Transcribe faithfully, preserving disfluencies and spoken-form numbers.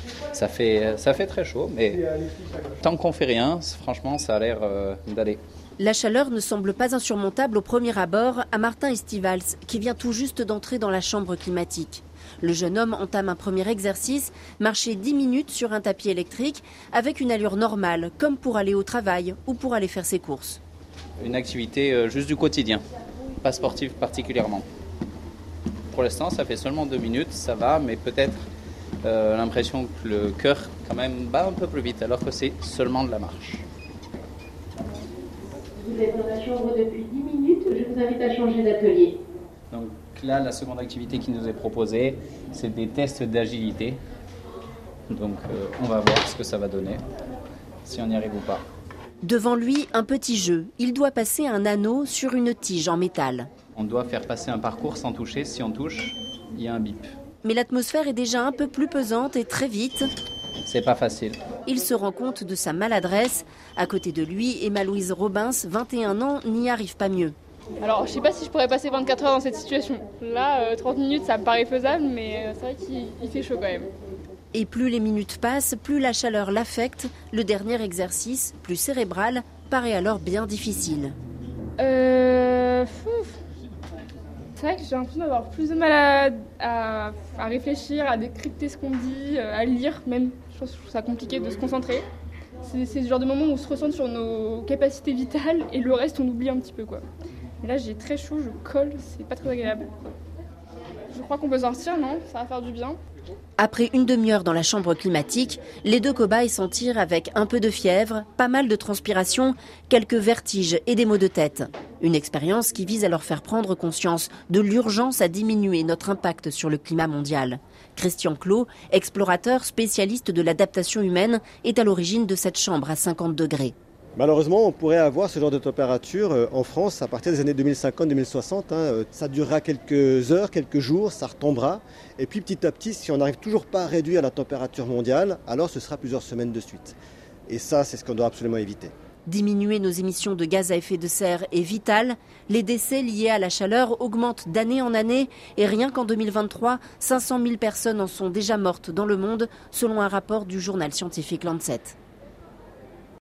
Ça fait, ça fait très chaud, mais tant qu'on fait rien, franchement, ça a l'air euh, d'aller. La chaleur ne semble pas insurmontable au premier abord à Martin Estivals, qui vient tout juste d'entrer dans la chambre climatique. Le jeune homme entame un premier exercice, marcher dix minutes sur un tapis électrique avec une allure normale, comme pour aller au travail ou pour aller faire ses courses. Une activité euh, juste du quotidien, pas sportive particulièrement. Pour l'instant, ça fait seulement deux minutes, ça va, mais peut-être euh, l'impression que le cœur quand même bat un peu plus vite, alors que c'est seulement de la marche. Vous êtes dans la chambre depuis dix minutes, je vous invite à changer d'atelier. Donc là, la seconde activité qui nous est proposée, c'est des tests d'agilité. Donc euh, on va voir ce que ça va donner, si on y arrive ou pas. Devant lui, un petit jeu. Il doit passer un anneau sur une tige en métal. On doit faire passer un parcours sans toucher. Si on touche, il y a un bip. Mais l'atmosphère est déjà un peu plus pesante et très vite, c'est pas facile. Il se rend compte de sa maladresse. À côté de lui, Emma-Louise Robins, vingt et un ans, n'y arrive pas mieux. Alors, je sais pas si je pourrais passer vingt-quatre heures dans cette situation. Là, euh, trente minutes, ça me paraît faisable, mais euh, c'est vrai qu'il fait chaud quand même. Et plus les minutes passent, plus la chaleur l'affecte. Le dernier exercice, plus cérébral, paraît alors bien difficile. Euh... C'est vrai que j'ai l'impression d'avoir plus de mal à, à, à réfléchir, à décrypter ce qu'on dit, à lire même. Je trouve ça compliqué de se concentrer. C'est, c'est le genre de moment où on se ressent sur nos capacités vitales et le reste on oublie un petit peu, quoi. Et là j'ai très chaud, je colle, c'est pas très agréable. Je crois qu'on peut sortir, non? Ça va faire du bien. Après une demi-heure dans la chambre climatique, les deux cobayes s'en tirent avec un peu de fièvre, pas mal de transpiration, quelques vertiges et des maux de tête. Une expérience qui vise à leur faire prendre conscience de l'urgence à diminuer notre impact sur le climat mondial. Christian Clot, explorateur spécialiste de l'adaptation humaine, est à l'origine de cette chambre à cinquante degrés. Malheureusement, on pourrait avoir ce genre de température en France à partir des années deux mille cinquante deux mille soixante. Hein. Ça durera quelques heures, quelques jours, ça retombera. Et puis petit à petit, si on n'arrive toujours pas à réduire la température mondiale, alors ce sera plusieurs semaines de suite. Et ça, c'est ce qu'on doit absolument éviter. Diminuer nos émissions de gaz à effet de serre est vital. Les décès liés à la chaleur augmentent d'année en année. Et rien qu'en deux mille vingt-trois, cinq cent mille personnes en sont déjà mortes dans le monde, selon un rapport du journal scientifique Lancet.